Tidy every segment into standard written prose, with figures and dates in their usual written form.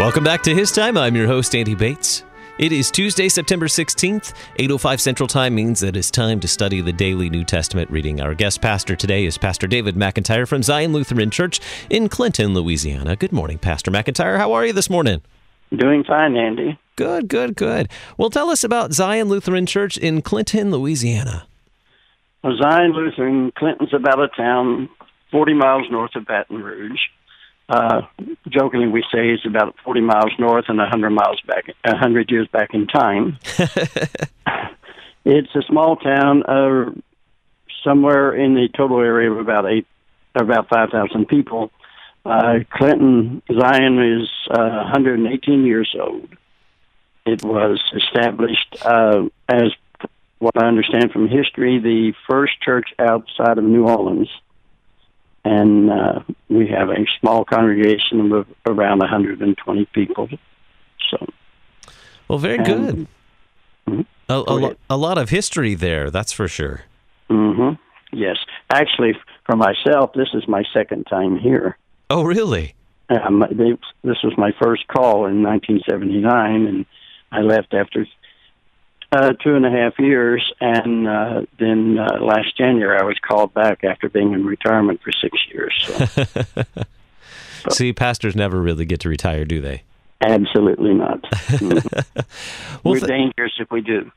Welcome back to His Time. I'm your host, Andy Bates. It is Tuesday, September 16th. 8:05 Central Time means that it's time to study the daily New Testament reading. Our guest pastor today is Pastor David McIntyre from Zion Lutheran Church in Clinton, Louisiana. Good morning, Pastor McIntyre. How are you this morning? Doing fine, Andy. Good. Well, tell us about Zion Lutheran Church in Clinton, Louisiana. Well, Zion Lutheran, Clinton's about a town 40 miles north of Baton Rouge. Jokingly, we say it's about 40 miles north and 100 years back in time. It's a small town, somewhere in the total area of about 5,000 people. Clinton, Zion is 118 years old. It was established as, what I understand from history, the first church outside of New Orleans. And we have a small congregation of around 120 people. Well, very good. Mm-hmm. A lot of history there, that's for sure. Mm-hmm. Yes. Actually, for myself, this is my second time here. Oh, really? This was my first call in 1979, and I left after 2.5 years, and then last January I was called back after being in retirement for 6 years. So. See, pastors never really get to retire, do they? Absolutely not. Mm-hmm. We're dangerous if we do.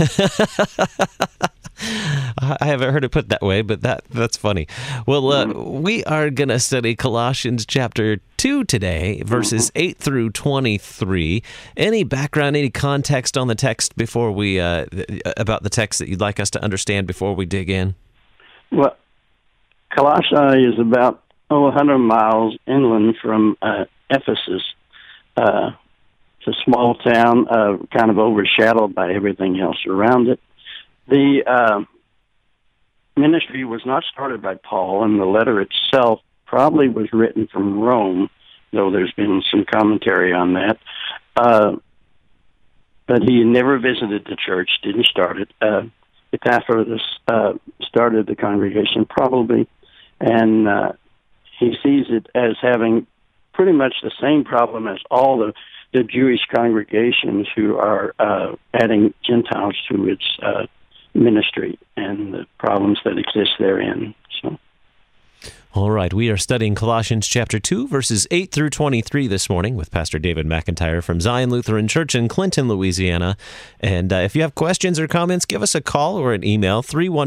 I haven't heard it put that way, but that's funny. Well, we are going to study Colossians chapter 2 today, verses 8 through 23. Any background, any context on the text before we about the text that you'd like us to understand before we dig in? Well, Colossae is about 100 miles inland from Ephesus. It's a small town, kind of overshadowed by everything else around it. The ministry was not started by Paul, and the letter itself probably was written from Rome, though there's been some commentary on that. But he never visited the church, didn't start it. Epaphras started the congregation probably, and he sees it as having pretty much the same problem as all the Jewish congregations who are adding Gentiles to its ministry and the problems that exist therein. So. All right, we are studying Colossians chapter 2, verses 8 through 23 this morning with Pastor David McIntyre from Zion Lutheran Church in Clinton, Louisiana. And if you have questions or comments, give us a call or an email,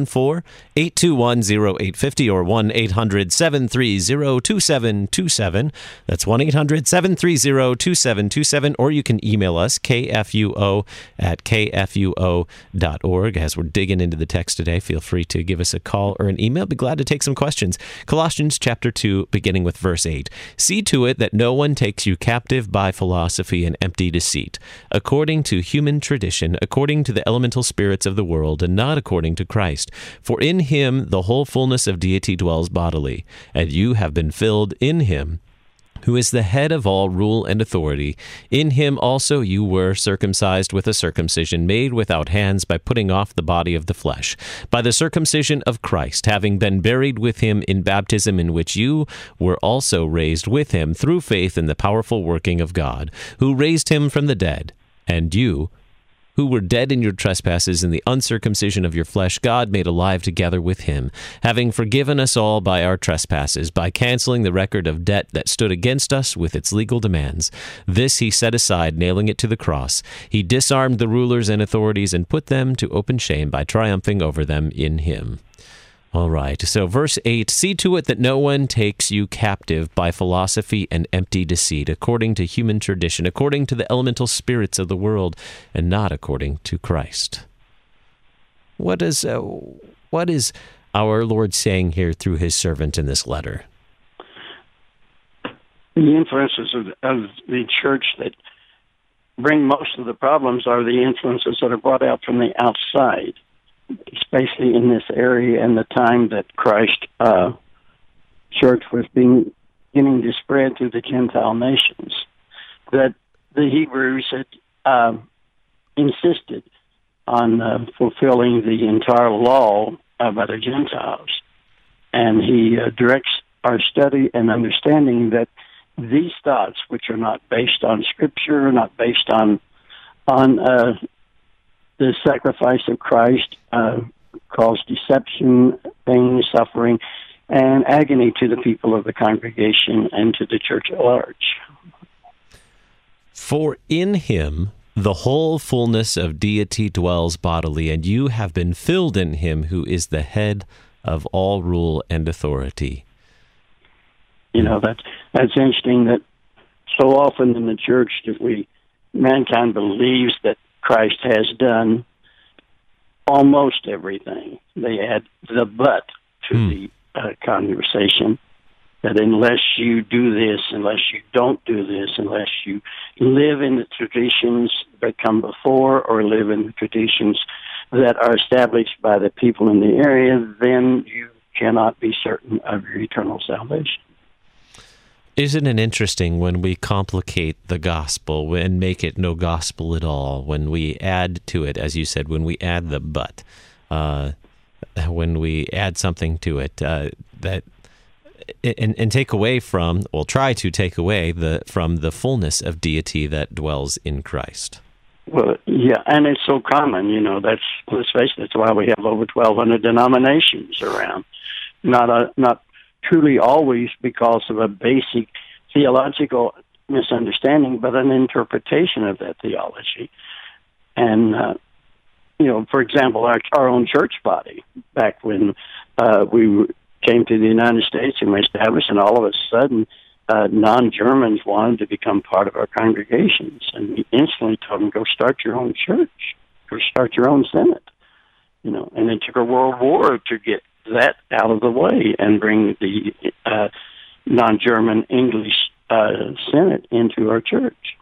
314-821-0850 or 1-800-730-2727. That's 1-800-730-2727, or you can email us, kfuo@kfuo.org. As we're digging into the text today, feel free to give us a call or an email. Be glad to take some questions. Colossians chapter 2, beginning with verse 8. See to it that no one takes you captive by philosophy and empty deceit, according to human tradition, according to the elemental spirits of the world, and not according to Christ. For in him the whole fullness of deity dwells bodily, and you have been filled in him, who is the head of all rule and authority. In him also you were circumcised with a circumcision made without hands by putting off the body of the flesh, by the circumcision of Christ, having been buried with him in baptism, in which you were also raised with him through faith in the powerful working of God, who raised him from the dead. And you, who were dead in your trespasses and the uncircumcision of your flesh, God made alive together with him, having forgiven us all by our trespasses, by canceling the record of debt that stood against us with its legal demands. This he set aside, nailing it to the cross. He disarmed the rulers and authorities and put them to open shame by triumphing over them in him. All right, so verse 8, see to it that no one takes you captive by philosophy and empty deceit, according to human tradition, according to the elemental spirits of the world, and not according to Christ. What is our Lord saying here through his servant in this letter? The influences of the church that bring most of the problems are the influences that are brought out from the outside, especially in this area and the time that Christ church was beginning to spread through the Gentile nations. That the Hebrews had insisted on fulfilling the entire law by the Gentiles. And he directs our study and understanding that these thoughts, which are not based on Scripture, not based on the sacrifice of Christ, cause deception, pain, suffering, and agony to the people of the congregation and to the church at large. For in him the whole fullness of deity dwells bodily, and you have been filled in him who is the head of all rule and authority. You know, that's interesting that so often in the church, mankind believes that Christ has done almost everything. They add the but to the conversation, that unless you do this, unless you don't do this, unless you live in the traditions that come before or live in the traditions that are established by the people in the area, then you cannot be certain of your eternal salvation. Isn't it interesting when we complicate the gospel and make it no gospel at all, when we add to it, as you said, when we add the but, when we add something to it, that and take away from, well, try to take away from the fullness of deity that dwells in Christ. Well, yeah, and it's so common, you know, let's face it, that's why we have over 1,200 denominations around. Not truly always because of a basic theological misunderstanding, but an interpretation of that theology. And, you know, for example, our own church body, back when we came to the United States and we established, and all of a sudden non-Germans wanted to become part of our congregations. And we instantly told them, go start your own church, go start your own synod. You know, and it took a world war to get that out of the way and bring the non-German English synod into our church.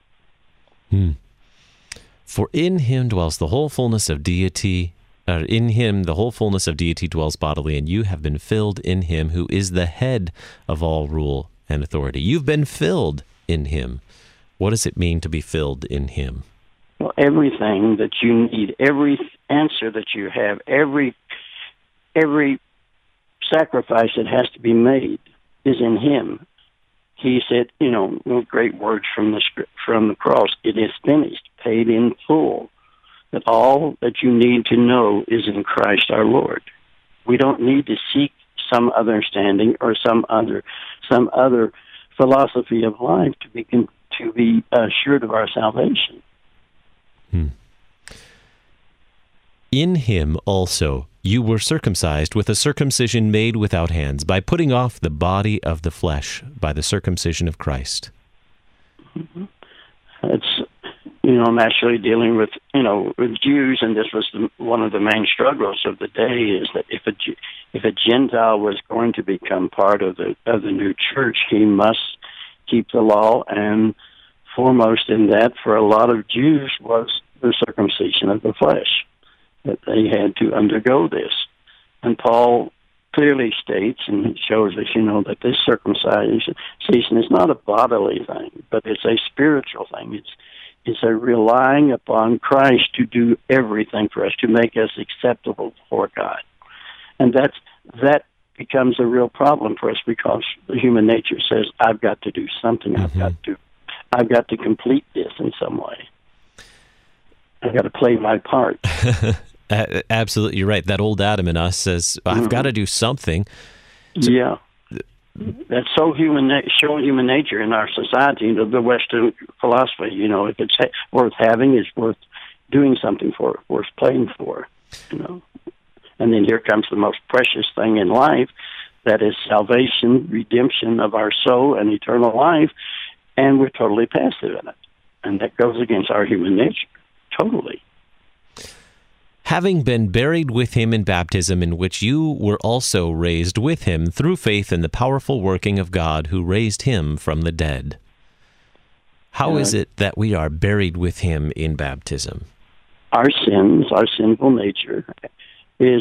For in him dwells the whole fullness of deity. In him the whole fullness of deity dwells bodily, and you have been filled in him who is the head of all rule and authority. You've been filled in him. What does it mean to be filled in him? Well, everything that you need, every answer that you have, every sacrifice that has to be made is in him. He said, you know, great words from the cross, it is finished, paid in full. That all that you need to know is in Christ our Lord. We don't need to seek some other understanding or some other philosophy of life to be assured of our salvation. In him also you were circumcised with a circumcision made without hands, by putting off the body of the flesh by the circumcision of Christ. It's, you know, I'm actually dealing with, you know, with Jews, and this was one of the main struggles of the day, is that if a Gentile was going to become part of the new church, he must keep the law, and foremost in that for a lot of Jews was the circumcision of the flesh, that they had to undergo this. And Paul clearly states, and he shows us, you know, that this circumcision is not a bodily thing, but it's a spiritual thing. It's a relying upon Christ to do everything for us, to make us acceptable before God. And that becomes a real problem for us, because the human nature says, I've got to do something. I've got to complete this in some way. I've got to play my part. Absolutely, you're right. That old Adam in us says, I've got to do something. Yeah. That's so showing human nature in our society, the Western philosophy. You know, if it's worth having, it's worth doing something for, worth playing for. You know, and then here comes the most precious thing in life, that is salvation, redemption of our soul, and eternal life, and we're totally passive in it, and that goes against our human nature, totally. Having been buried with him in baptism, in which you were also raised with him through faith in the powerful working of God who raised him from the dead. How is it that we are buried with him in baptism? Our sins, our sinful nature, is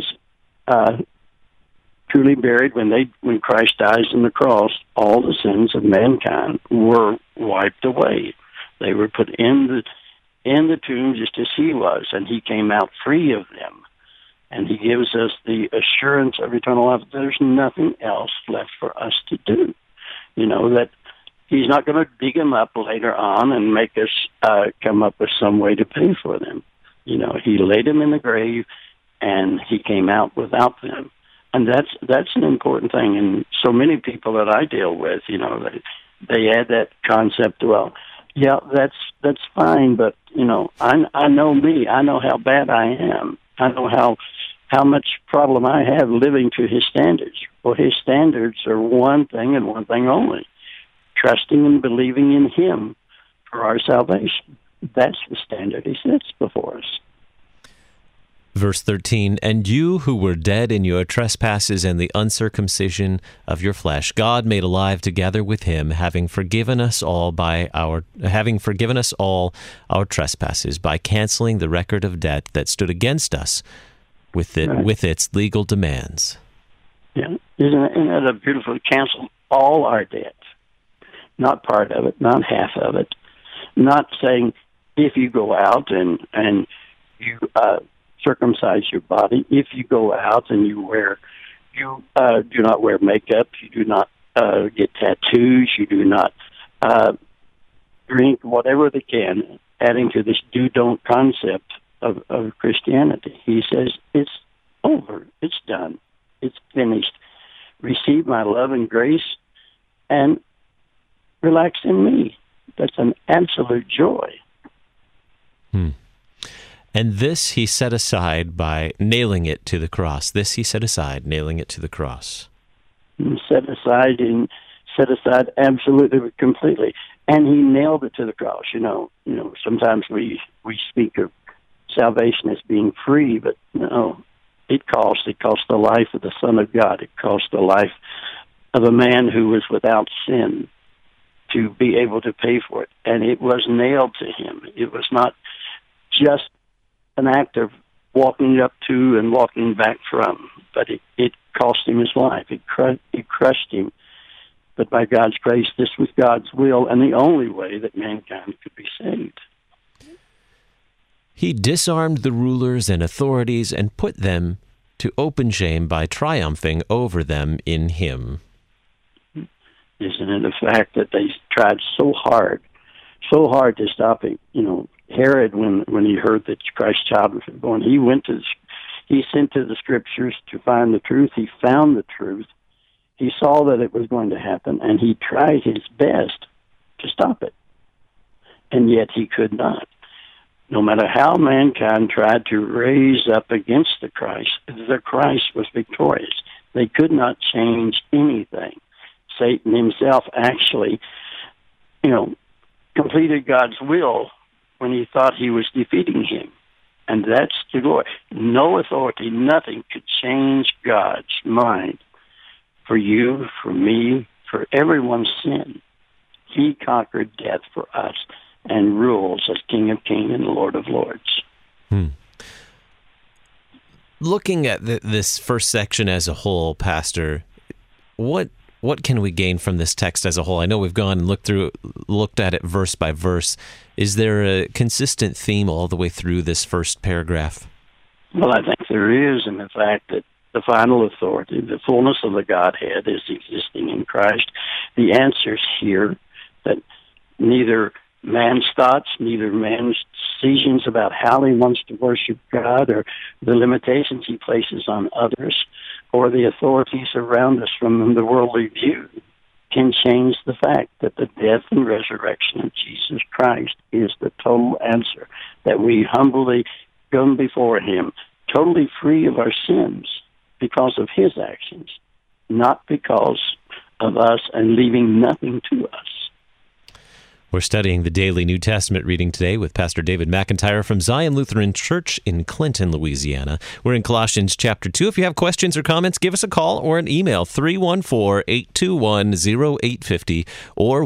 truly buried when Christ dies on the cross. All the sins of mankind were wiped away. They were put in the tomb just as he was, and he came out free of them. And he gives us the assurance of eternal life. There's nothing else left for us to do. You know, that He's not going to dig them up later on and make us come up with some way to pay for them. He laid them in the grave, and he came out without them. And that's an important thing. And so many people that I deal with, they add that concept. Well, yeah, that's fine, but I know me. I know how bad I am. I know how much problem I have living to his standards. Well, his standards are one thing and one thing only: trusting and believing in him for our salvation. That's the standard he sets before us. Verse 13, and you who were dead in your trespasses and the uncircumcision of your flesh, God made alive together with him, having forgiven us all our trespasses, by canceling the record of debt that stood against us with its legal demands. Yeah, isn't that a beautiful? Cancel all our debt, not part of it, not half of it, not saying if you go out and you circumcise your body, if you go out and you do not wear makeup, you do not get tattoos, you do not drink, whatever they can, adding to this do-don't concept of Christianity. He says, it's over, it's done, it's finished. Receive my love and grace and relax in me. That's an absolute joy. And this he set aside by nailing it to the cross. This he set aside, nailing it to the cross. Set aside absolutely, completely. And he nailed it to the cross. Sometimes we speak of salvation as being free, but no, it cost the life of the Son of God. It cost the life of a man who was without sin to be able to pay for it. And it was nailed to him. It was not just an act of walking up to and walking back from, but it cost him his life. It crushed him. But by God's grace, this was God's will and the only way that mankind could be saved. He disarmed the rulers and authorities and put them to open shame by triumphing over them in him. Isn't it a fact that they tried so hard to stop him? Herod, when he heard that Christ's child was born, he sent to the scriptures to find the truth. He found the truth. He saw that it was going to happen, and he tried his best to stop it. And yet he could not. No matter how mankind tried to raise up against the Christ was victorious. They could not change anything. Satan himself actually, completed God's will when he thought he was defeating him. And that's the glory. No authority, nothing could change God's mind for you, for me, for everyone's sin. He conquered death for us and rules as King of Kings and Lord of Lords. Looking at this first section as a whole, Pastor, what can we gain from this text as a whole? I know we've gone and looked at it verse by verse. Is there a consistent theme all the way through this first paragraph? Well, I think there is, in the fact that the final authority, the fullness of the Godhead, is existing in Christ. The answer's here, that neither man's thoughts, neither man's decisions about how he wants to worship God, or the limitations he places on others, or the authorities around us from the worldly view, can change the fact that the death and resurrection of Jesus Christ is the total answer, that we humbly come before him, totally free of our sins because of his actions, not because of us, and leaving nothing to us. We're studying the Daily New Testament reading today with Pastor David McIntyre from Zion Lutheran Church in Clinton, Louisiana. We're in Colossians chapter 2. If you have questions or comments, give us a call or an email, 314-821-0850 or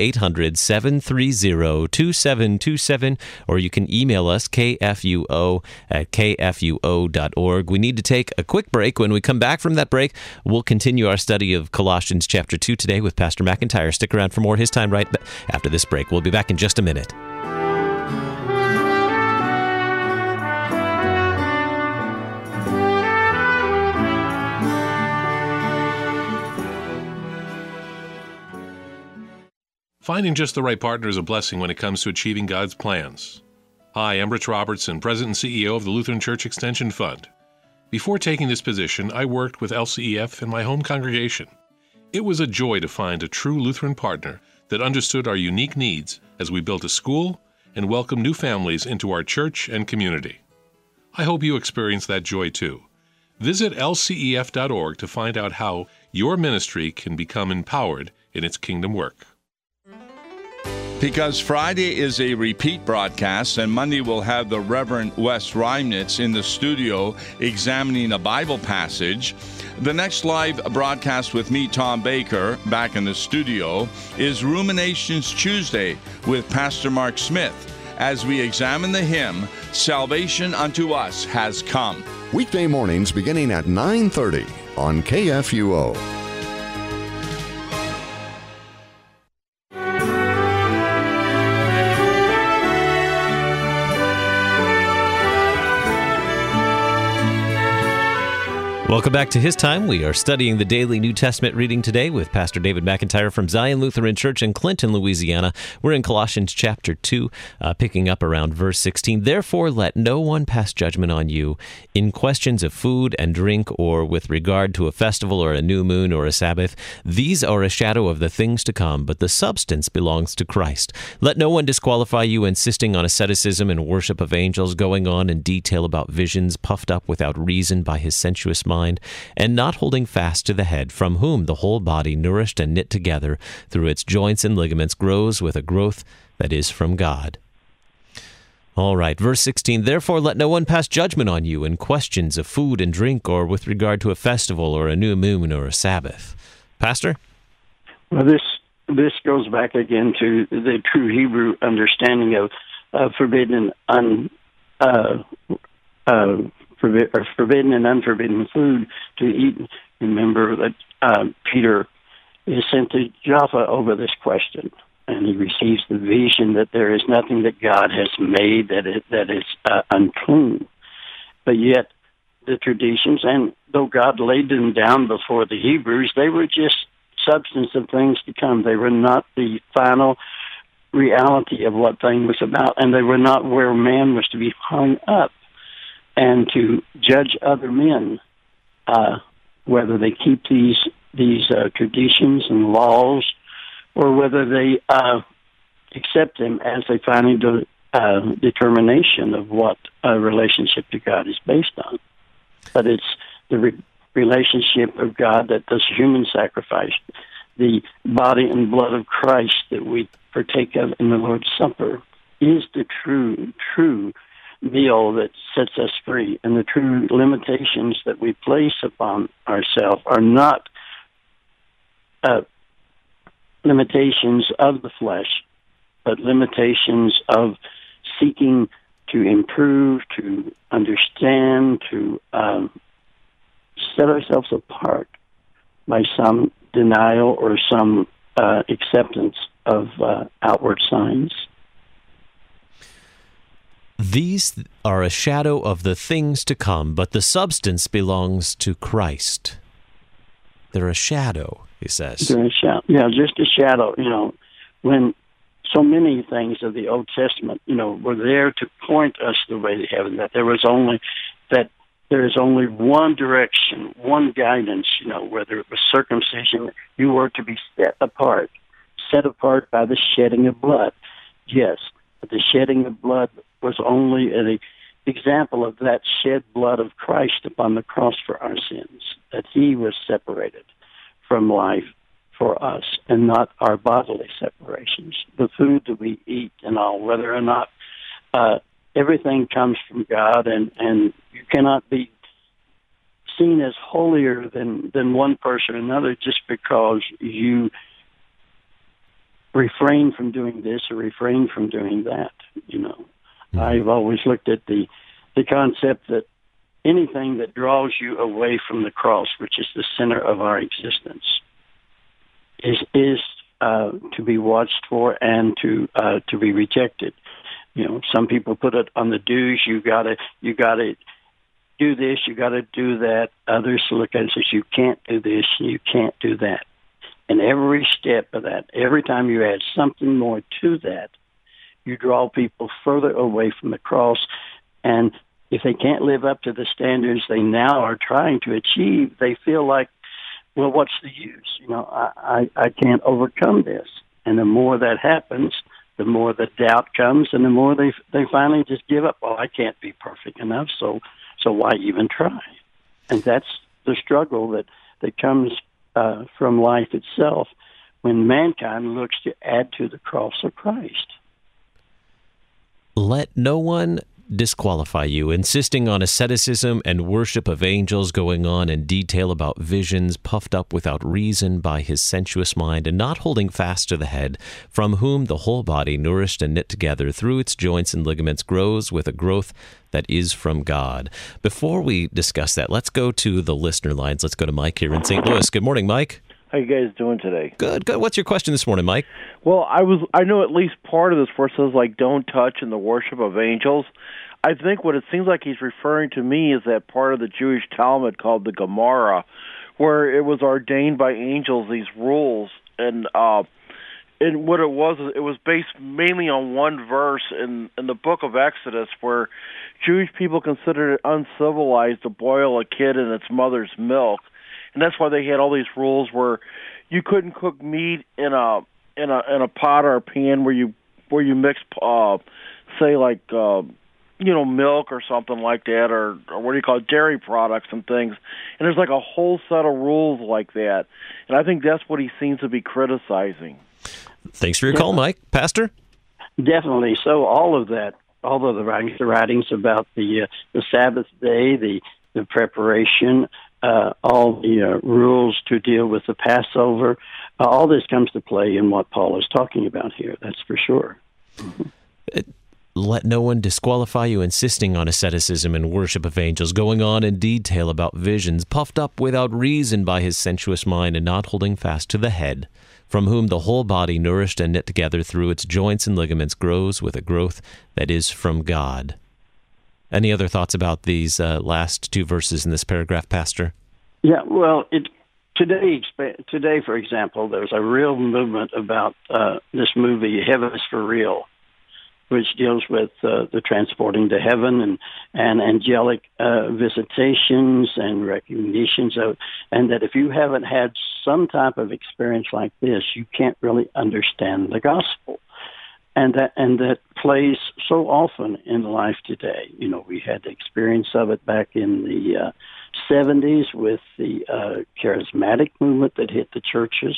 1-800-730-2727, or you can email us, kfuo@kfuo.org. We need to take a quick break. When we come back from that break, we'll continue our study of Colossians chapter 2 today with Pastor McIntyre. Stick around for more His Time right after this break. We'll be back in just a minute. Finding just the right partner is a blessing when it comes to achieving God's plans. Hi, I'm Rich Robertson, President and CEO of the Lutheran Church Extension Fund. Before taking this position, I worked with LCEF in my home congregation. It was a joy to find a true Lutheran partner that understood our unique needs as we built a school and welcomed new families into our church and community. I hope you experience that joy too. Visit lcef.org to find out how your ministry can become empowered in its kingdom work. Because Friday is a repeat broadcast and Monday we'll have the Reverend Wes Reimnitz in the studio examining a Bible passage, the next live broadcast with me, Tom Baker, back in the studio, is Ruminations Tuesday with Pastor Mark Smith as we examine the hymn, Salvation Unto Us Has Come. Weekday mornings beginning at 9:30 on KFUO. Welcome back to His Time. We are studying the daily New Testament reading today with Pastor David McIntyre from Zion Lutheran Church in Clinton, Louisiana. We're in Colossians chapter 2, picking up around verse 16. Therefore, let no one pass judgment on you in questions of food and drink, or with regard to a festival or a new moon or a Sabbath. These are a shadow of the things to come, but the substance belongs to Christ. Let no one disqualify you, insisting on asceticism and worship of angels, going on in detail about visions, puffed up without reason by his sensuous mind, and not holding fast to the head, from whom the whole body, nourished and knit together through its joints and ligaments, grows with a growth that is from God. All right, verse 16, therefore let no one pass judgment on you in questions of food and drink, or with regard to a festival or a new moon or a Sabbath. Pastor? Well, this goes back again to the true Hebrew understanding of forbidden and unforbidden food to eat. Remember that Peter is sent to Jaffa over this question, and he receives the vision that there is nothing that God has made that is unclean. But yet the traditions, and though God laid them down before the Hebrews, they were just substance of things to come. They were not the final reality of what thing was about, and they were not where man was to be hung up and to judge other men, whether they keep these traditions and laws, or whether they accept them as a final determination of what a relationship to God is based on. But it's the relationship of God that does human sacrifice, the body and blood of Christ that we partake of in the Lord's Supper, is the true meal that sets us free. And the true limitations that we place upon ourselves are not limitations of the flesh, but limitations of seeking to improve, to understand, to set ourselves apart by some denial or some acceptance of outward signs. These are a shadow of the things to come, but the substance belongs to Christ. They're a shadow, he says. They're a shadow. Yeah, just a shadow. When so many things of the Old Testament, were there to point us the way to heaven, that there is only one direction, one guidance, whether it was circumcision, you were to be set apart by the shedding of blood. Yes, but the shedding of blood was only an example of that shed blood of Christ upon the cross for our sins, that he was separated from life for us, and not our bodily separations. The food that we eat and all, whether or not everything comes from God, and you cannot be seen as holier than one person or another just because you refrain from doing this or refrain from doing that. I've always looked at the concept that anything that draws you away from the cross, which is the center of our existence, is to be watched for and to be rejected. Some people put it on the dues. You gotta do this. You gotta do that. Others look at it and says you can't do this. You can't do that. And every step of that, every time you add something more to that, you draw people further away from the cross. And if they can't live up to the standards they now are trying to achieve, they feel like, well, what's the use? I can't overcome this. And the more that happens, the more the doubt comes, and the more they finally just give up. Well, I can't be perfect enough, so why even try? And that's the struggle that comes from life itself when mankind looks to add to the cross of Christ. Let no one disqualify you, insisting on asceticism and worship of angels, going on in detail about visions, puffed up without reason by his sensuous mind, and not holding fast to the head, from whom the whole body, nourished and knit together through its joints and ligaments, grows with a growth that is from God. Before we discuss that, let's go to the listener lines. Let's go to Mike here in St. Louis. Good morning, Mike. How you guys doing today? Good. What's your question this morning, Mike? Well, I know at least part of this verse says, like, don't touch in the worship of angels. I think what it seems like he's referring to me is that part of the Jewish Talmud called the Gemara, where it was ordained by angels, these rules. And what it was based mainly on one verse in the book of Exodus, where Jewish people considered it uncivilized to boil a kid in its mother's milk. And that's why they had all these rules where you couldn't cook meat in a pot or a pan where you mix say like milk or something like that, or what do you call it, dairy products and things. And there's like a whole set of rules like that. And I think that's what he seems to be criticizing. Thanks for your call, Mike. Pastor? Definitely. So all of that, all of the writings about the Sabbath day, the preparation, all the rules to deal with the Passover, all this comes to play in what Paul is talking about here. That's for sure. Let no one disqualify you, insisting on asceticism and worship of angels, going on in detail about visions, puffed up without reason by his sensuous mind, and not holding fast to the head, from whom the whole body, nourished and knit together through its joints and ligaments, grows with a growth that is from God. Any other thoughts about these last two verses in this paragraph, Pastor? Yeah, well, today, for example, there's a real movement about this movie, Heaven is for Real, which deals with the transporting to heaven and angelic visitations and recognitions of, and that if you haven't had some type of experience like this, you can't really understand the gospel. And that plays so often in life today. We had the experience of it back in the 70s with the charismatic movement that hit the churches,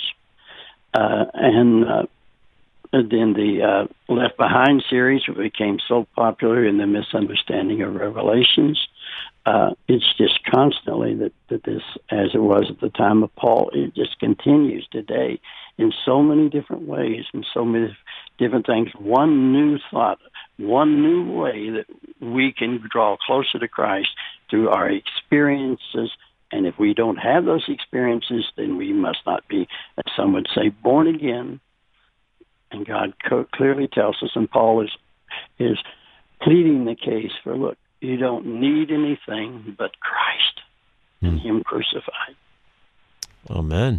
and then the Left Behind series, which became so popular in the misunderstanding of Revelations. It's just constantly that this, as it was at the time of Paul, it just continues today in so many different ways and so many different things. One new thought, one new way that we can draw closer to Christ through our experiences. And if we don't have those experiences, then we must not be, as some would say, born again. And God clearly tells us, and Paul is pleading the case for, look, you don't need anything but Christ and Him crucified. Amen.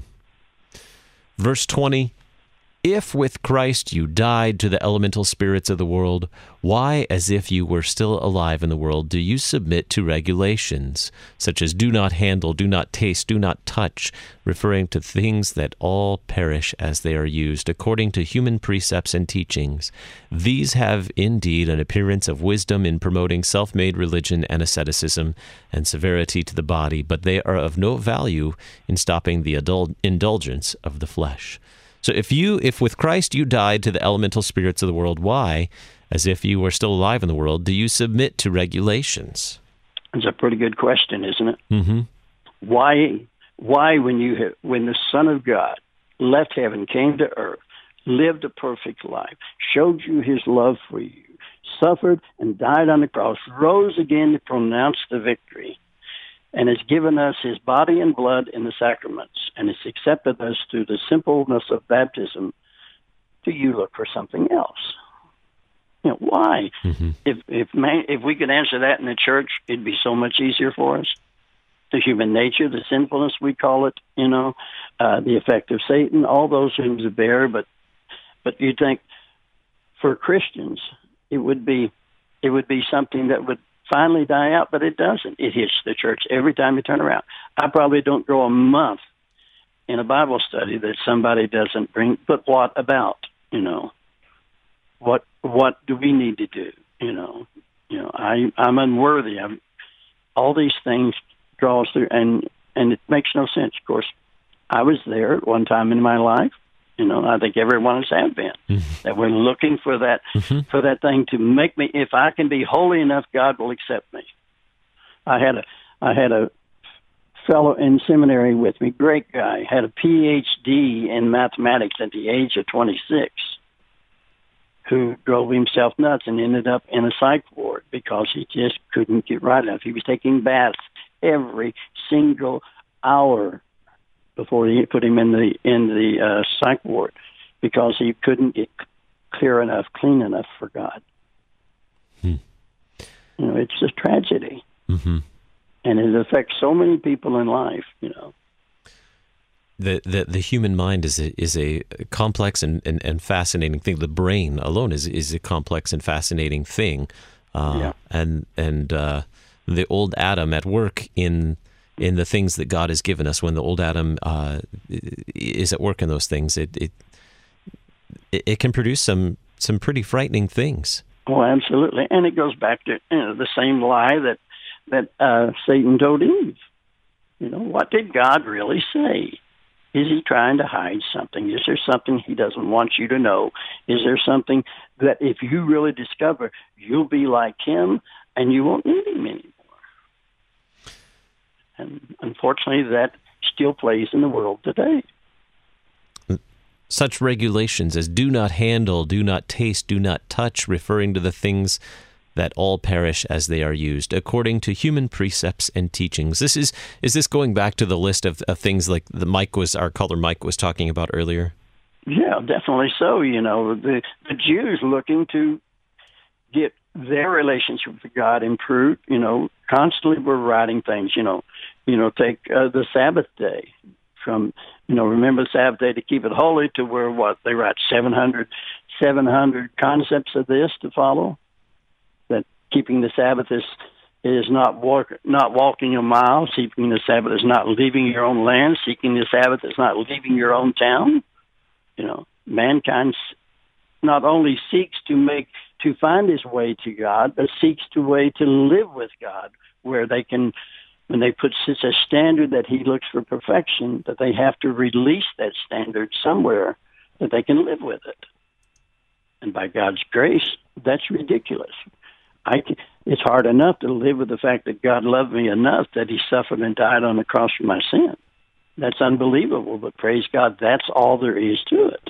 Verse 20, if with Christ you died to the elemental spirits of the world, why, as if you were still alive in the world, do you submit to regulations, such as do not handle, do not taste, do not touch, referring to things that all perish as they are used, according to human precepts and teachings? These have indeed an appearance of wisdom in promoting self-made religion and asceticism and severity to the body, but they are of no value in stopping the indulgence of the flesh. So if with Christ you died to the elemental spirits of the world, why, as if you were still alive in the world, do you submit to regulations? It's a pretty good question, isn't it? Mm-hmm. Why when the Son of God left heaven, came to earth, lived a perfect life, showed you His love for you, suffered and died on the cross, rose again to pronounce the victory, and has given us His body and blood in the sacraments, and has accepted us through the simpleness of baptism, do you look for something else? Why? Mm-hmm. If we could answer that in the church, it'd be so much easier for us. the human nature, the sinfulness we call it, the effect of Satan, all those things are there. But you think for Christians, it would be something that would finally die out, but it doesn't. It hits the church every time you turn around. I probably don't go a month in a Bible study that somebody doesn't bring. But what about? What do we need to do? I'm unworthy. All these things draw us through, and it makes no sense. Of course, I was there at one time in my life. I think every one of us have been. That we're looking for that for that thing to make me. If I can be holy enough, God will accept me. I had a fellow in seminary with me, great guy, had a PhD in mathematics at the age of 26, who drove himself nuts and ended up in a psych ward because he just couldn't get right enough. He was taking baths every single hour before he put him in the psych ward because he couldn't get clean enough for God. It's a tragedy. And it affects so many people in life, The human mind is a complex and fascinating thing. The brain alone is a complex and fascinating thing. And the old Adam at work in the things that God has given us. When the old Adam is at work in those things, it can produce some pretty frightening things. Oh, absolutely, and it goes back to the same lie that Satan told Eve. What did God really say? Is he trying to hide something? Is there something he doesn't want you to know? Is there something that if you really discover, you'll be like him and you won't need him anymore? And unfortunately, that still plays in the world today. Such regulations as do not handle, do not taste, do not touch, referring to the things that all perish as they are used, according to human precepts and teachings. Is this going back to the list of things like our caller Mike was talking about earlier? Yeah, definitely so. The Jews looking to get their relationship with God improved, constantly were writing things, take the Sabbath day from, remember the Sabbath day to keep it holy, to where they write 700 concepts of this to follow. That keeping the Sabbath is not walking a mile. Keeping the Sabbath is not leaving your own land. Seeking the Sabbath is not leaving your own town. Mankind not only seeks to find his way to God, but seeks the way to live with God, where they can, when they put such a standard that he looks for perfection, that they have to release that standard somewhere that they can live with it. And by God's grace, that's ridiculous. It's hard enough to live with the fact that God loved me enough that he suffered and died on the cross for my sin. That's unbelievable, but praise God, that's all there is to it.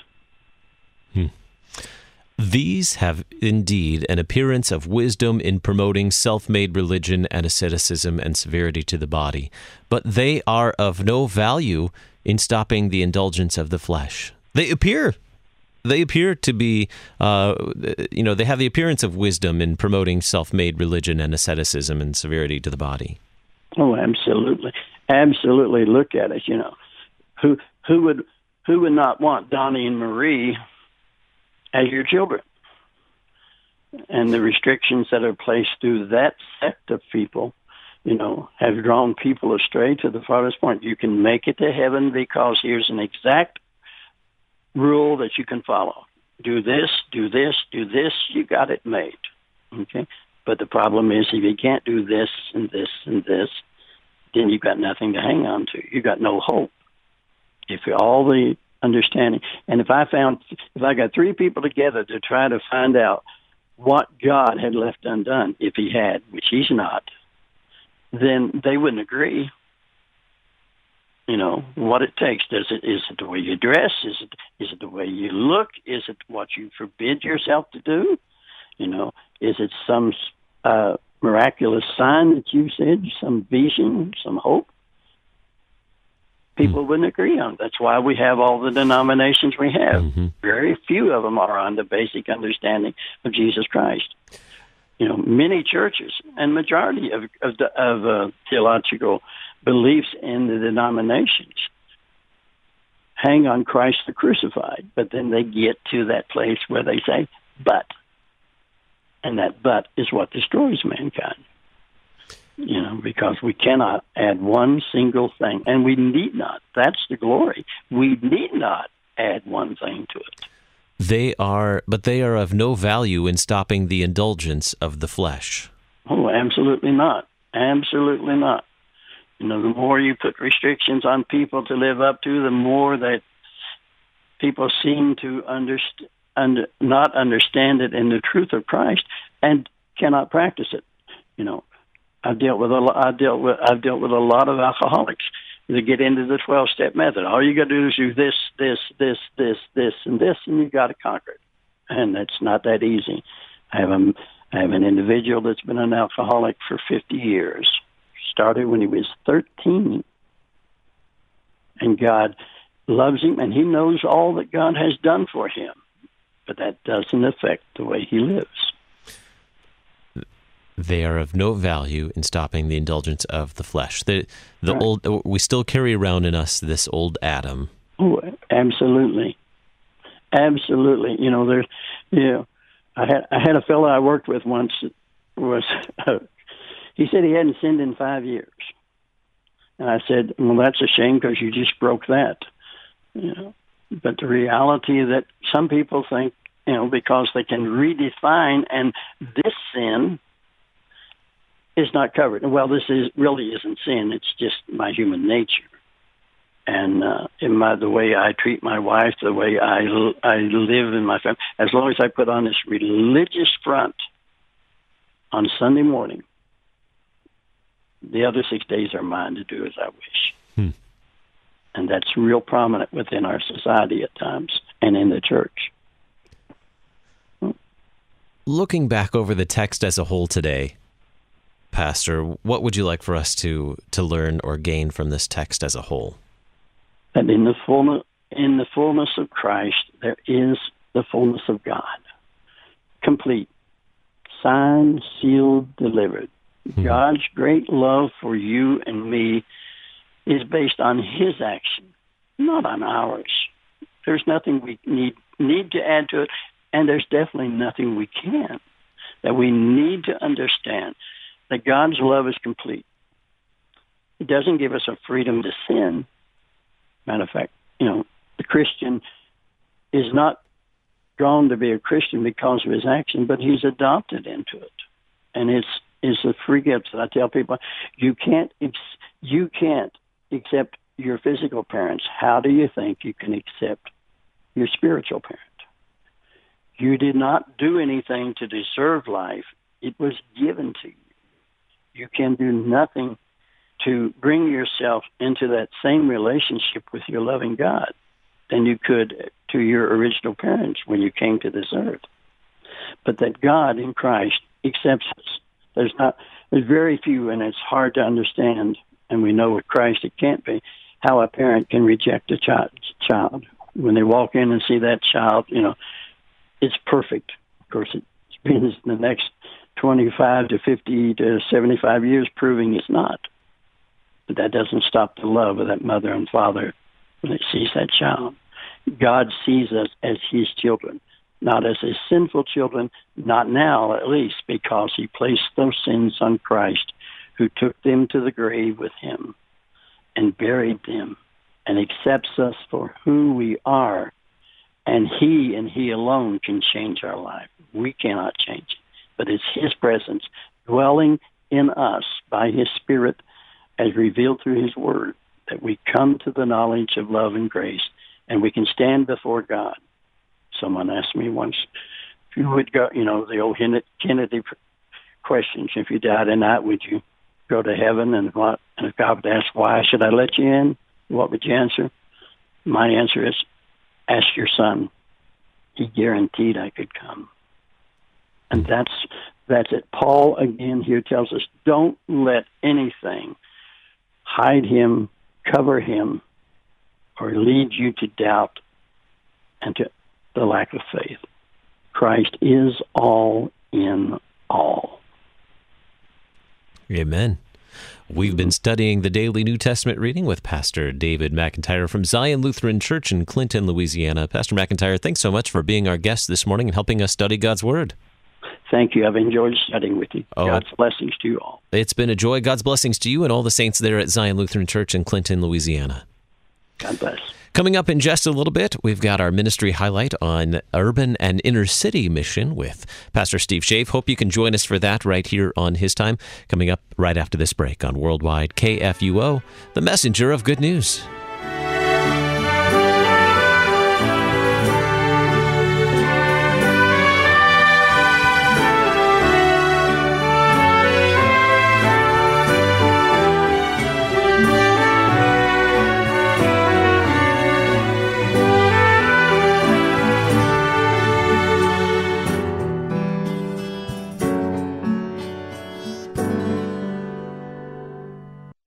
These have indeed an appearance of wisdom in promoting self-made religion and asceticism and severity to the body, but they are of no value in stopping the indulgence of the flesh. They appear to be, they have the appearance of wisdom in promoting self-made religion and asceticism and severity to the body. Oh, absolutely. Absolutely. Look at it, Who would not want Donnie and Marie as your children? And the restrictions that are placed through that sect of people, have drawn people astray to the farthest point. You can make it to heaven because here's an exact rule that you can follow. Do this, do this, do this, you got it made. Okay? But the problem is if you can't do this and this and this, then you've got nothing to hang on to. You've got no hope. If all the understanding, and if I got three people together to try to find out what God had left undone, if he had, which he's not, then they wouldn't agree. What it takes. Is it the way you dress? Is it the way you look? Is it what you forbid yourself to do? Is it some miraculous sign that you said, some vision, some hope? People wouldn't agree on. That's why we have all the denominations we have. Mm-hmm. Very few of them are on the basic understanding of Jesus Christ. Many churches and majority of theological beliefs in the denominations hang on Christ the crucified, but then they get to that place where they say, but. And that but is what destroys mankind. Because we cannot add one single thing, and we need not. That's the glory. We need not add one thing to it. They are of no value in stopping the indulgence of the flesh. Oh, absolutely not. Absolutely not. The more you put restrictions on people to live up to, the more that people seem to not understand it in the truth of Christ and cannot practice it. I've dealt with a lot of alcoholics that get into the 12-step method. All you got to do is do this, and this, and you've got to conquer it. And that's not that easy. I have an individual that's been an alcoholic for 50 years. Started when he was 13, and God loves him, and he knows all that God has done for him, but that doesn't affect the way he lives. They are of no value in stopping the indulgence of the flesh. The Right. old, we still carry around in us this old Adam. Oh, absolutely, absolutely. I had a fellow I worked with once that was. He said he hadn't sinned in 5 years, and I said, "Well, that's a shame because you just broke that." But the reality that some people think, because they can redefine, and this sin is not covered. Well, really isn't sin. It's just my human nature, and the way I treat my wife, the way I live in my family. As long as I put on this religious front on Sunday morning, the other 6 days are mine to do as I wish. And that's real prominent within our society at times and in the church. Looking back over the text as a whole today, Pastor, what would you like for us to learn or gain from this text as a whole? That in the fullness of Christ, there is the fullness of God. Complete. Signed, sealed, delivered. God's great love for you and me is based on his action, not on ours. There's nothing we need to add to it, and there's definitely nothing we can. That we need to understand that God's love is complete. It doesn't give us a freedom to sin. Matter of fact, the Christian is not drawn to be a Christian because of his action, but he's adopted into it. And it's a free gift. So I tell people, you can't accept your physical parents. How do you think you can accept your spiritual parent? You did not do anything to deserve life. It was given to you. You can do nothing to bring yourself into that same relationship with your loving God than you could to your original parents when you came to this earth. But that God in Christ accepts us. There's very few, and it's hard to understand, and we know with Christ it can't be, how a parent can reject a child. When they walk in and see that child, it's perfect. Of course, it spends the next 25 to 50 to 75 years proving it's not. But that doesn't stop the love of that mother and father when they sees that child. God sees us as his children, not as his sinful children, not now at least, because he placed those sins on Christ, who took them to the grave with him and buried them and accepts us for who we are. And he alone can change our life. We cannot change it. But it's his presence dwelling in us by his Spirit as revealed through his word that we come to the knowledge of love and grace, and we can stand before God. Someone asked me once, if you would go, the old Kennedy questions, if you died tonight, would you go to heaven? And if God would ask, why should I let you in? What would you answer? My answer is, ask your son. He guaranteed I could come. And that's it. Paul, again, here tells us, don't let anything hide him, cover him, or lead you to doubt and to the lack of faith. Christ is all in all. Amen. We've been studying the daily New Testament reading with Pastor David McIntyre from Zion Lutheran Church in Clinton, Louisiana. Pastor McIntyre, thanks so much for being our guest this morning and helping us study God's Word. Thank you. I've enjoyed studying with you. God's blessings to you all. It's been a joy. God's blessings to you and all the saints there at Zion Lutheran Church in Clinton, Louisiana. God bless. Coming up in just a little bit, we've got our ministry highlight on urban and inner city mission with Pastor Steve Schaaf. Hope you can join us for that right here on His Time. Coming up right after this break on Worldwide KFUO, the messenger of good news.